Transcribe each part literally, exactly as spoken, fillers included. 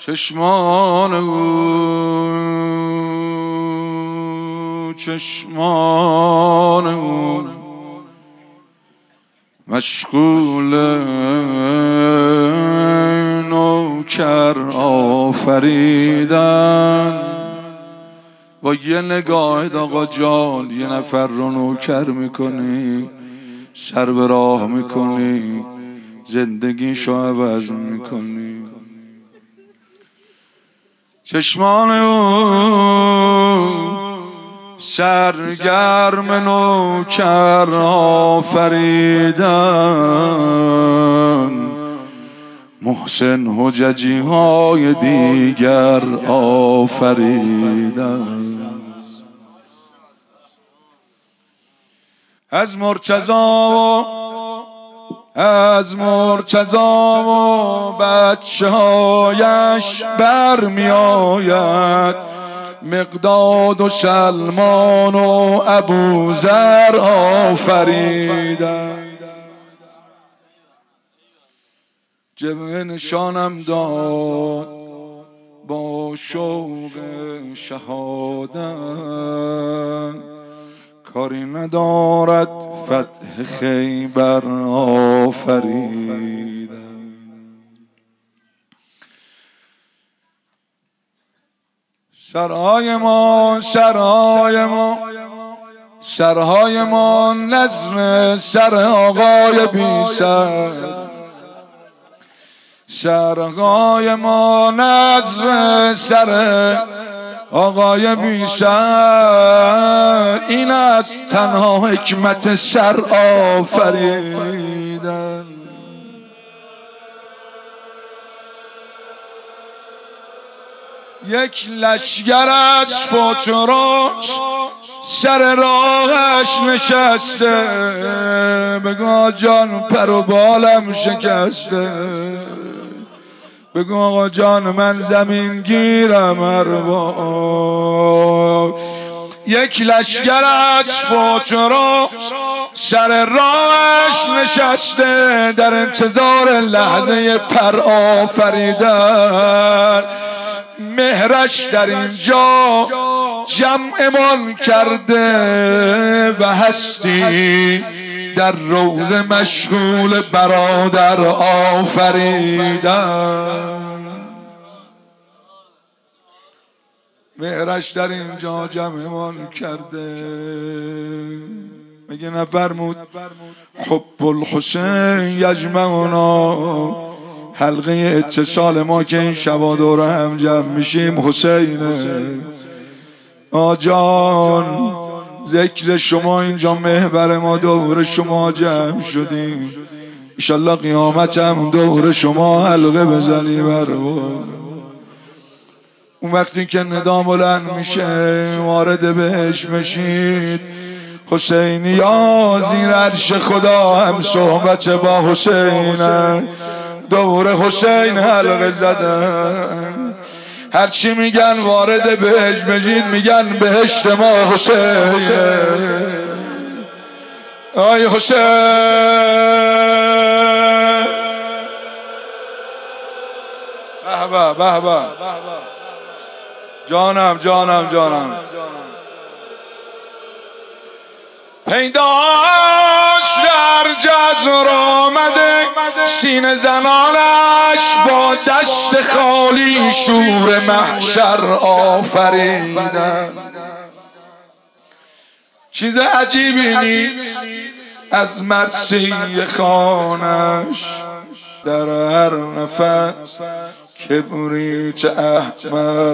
چشمان او چشمان او مشغول نوکر آفریدن. با یه نگاه آقا جان یه نفر رو نوکر میکنی، سر به راه میکنی، زندگیشو عوض میکنی. چشمان او سرگرم نوکر آفریدن، محسن حججی های دیگر آفریدن. از مرتضی و از مرتضی و بچه هایش برمی آید، مقداد و سلمان و ابوذر آفریدن. جبهه نشانم داد با شوق شهادت، کاری ندارد فتح خیبر آفریدن. سرهای ما سرهای ما سرهای ما نظر سر آقای بی سر، سرهای ما نظر سر آقای بی سر، این از تنها حکمت سر آفریدن. یک لشگر از فتراک سر راهش نشسته، بگو جان پر و بالم شکسته، بگو آقا جان من زمین گیرم ارباب. یک لشگر از فتراک سر راهش نشسته، در انتظار لحظه پر آفریدن. مهرش در اینجا جمعمان کرده و هستی در روزه مشغول برادر آفریدن. مهرش در اینجا جمعمان کرده. میگه نفرمود حب الحسین یجمعنا، حلقه اتصال ما که این شبا دور هم جمع میشیم حسینه. آجان ذکر شما اینجا، محور ما دور شما جمع شدیم، انشالله قیامت هم دور شما حلقه بزنی بر اون وقتی که ندا بلند میشه وارد بهش بشید. حسینی یا زیر عرش خدا هم صحبت با حسین، دور حسین حلقه زدن. هرچی میگن وارد بهش بشید میگن بهشت ما حسین. آی حسین به به به، جانم جانم جانم. پیداش در جزر آمده، سینه زنانش با دست خالی شور محشر آفریدن. چیز عجیبی نیست از مرسی خانش، در هر نفس کبریت احمر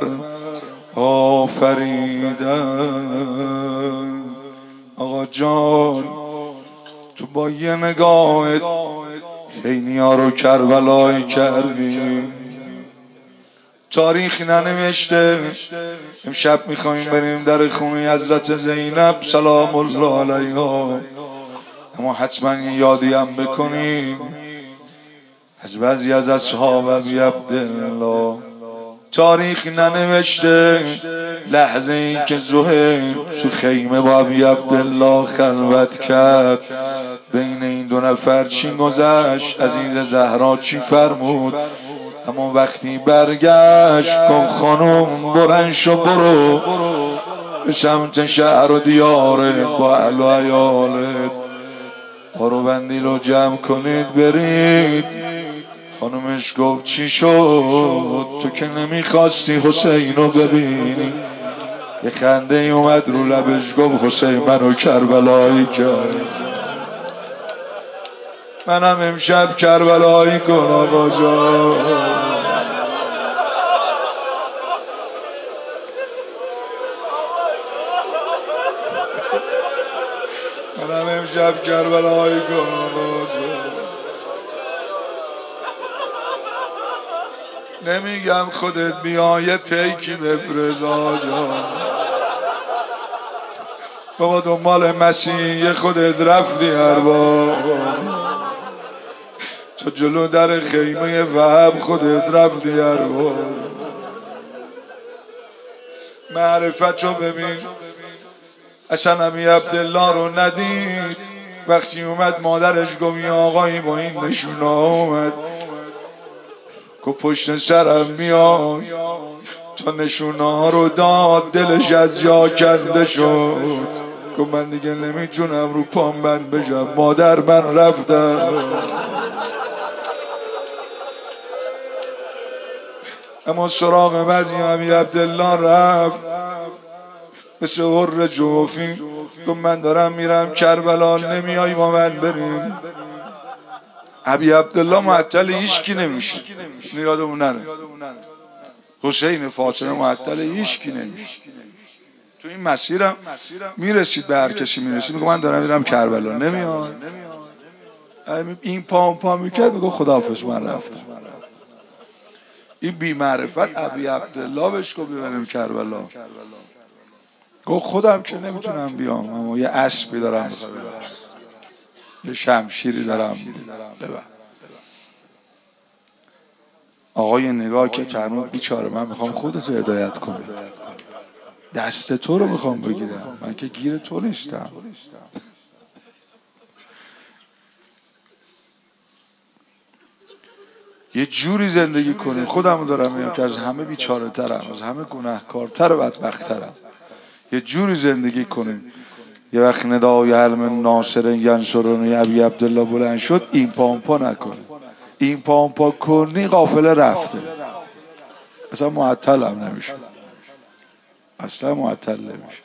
آفریدن. آقا جان تو با یه نگاهت خیلی ها رو کربلایی کردی، تاریخ ننوشته. امشب میخواییم بریم در خونه حضرت زینب سلام الله علیها، اما حتما یادی هم بکنیم از بعضی از اصحاب ابی عبدالله. تاریخ ننوشته لحظه ای که زهیر تو خیمه با ابی عبدالله خلوت کرد، بین این دو نفر چی گذشت؟ عزیز زهرا چی فرمود؟ اما وقتی برگشت گفت خانم بلند شو برو به سمت شهر و دیاره با اهل و عیالت، بارو بندیل رو جمع کنید برید. خانمش گفت چی شد؟ تو که نمیخواستی حسین رو ببینی؟ یه خنده ای اومد رو لبش، گفت حسین منو کربلایی کرد، منم امشب کربلایی کن آقا جان. منم امشب کربلایی کن آقا جان. نمیگم خودت بیا یه پیکی بفرست آقا جان، بابا دنبال مسیح خودت رفتی هر بار، تو جلو در خیمه وهب خودت رفتی هر بار. معرفتشو ببین، اصلا امی عبدالله رو ندید. وقتی اومد مادرش گفت یا آقایی با این نشونه اومد، گفت پشت سرم میاد، تا نشونه ها رو داد دلش از جا کنده شد، گفت من دیگه نمیتونم رو پام بند بشم، مادر من رفتم. اما سراغ بعضی امی عبدالله رفت مثل حر جوفی، گفت من دارم میرم کربلا، نمیای با من بریم؟ ابی عبدالله معطل هیچکی نمیشه، یادمون نره حسین فاطمه معطل هیچکی نمیشه. تو این مسیرم میرسید به هر کسی میرسید، میگه من دارم میرم کربلا، نمیاد. این پا پا میکرد میگه خداحافظ من رفتم. این بی معرفت ابی عبدالله بهش گفت بریم کربلا، گفت خودم که نمیتونم بیام، اما یه اسبی دارم یه شمشیری دارم ببر. آقای نگاه که فرمود بیچاره من میخوام خودتو هدایت کنم، دست تو رو میخوام بگیرم، من که گیر تو نیستم. یه جوری زندگی کنیم، خودم دارم میگم که از همه بیچاره ترم، از همه گناهکارتر و بدبخترم. یه جوری زندگی کنیم یه وقت ندای علم ناصر ینصرونی ابی عبدالله بلند شد این پا پا نکنه، این پا پا کنی قافله رفته، اصلا معطل هم نمیشه، اصلا معطل نمیشه.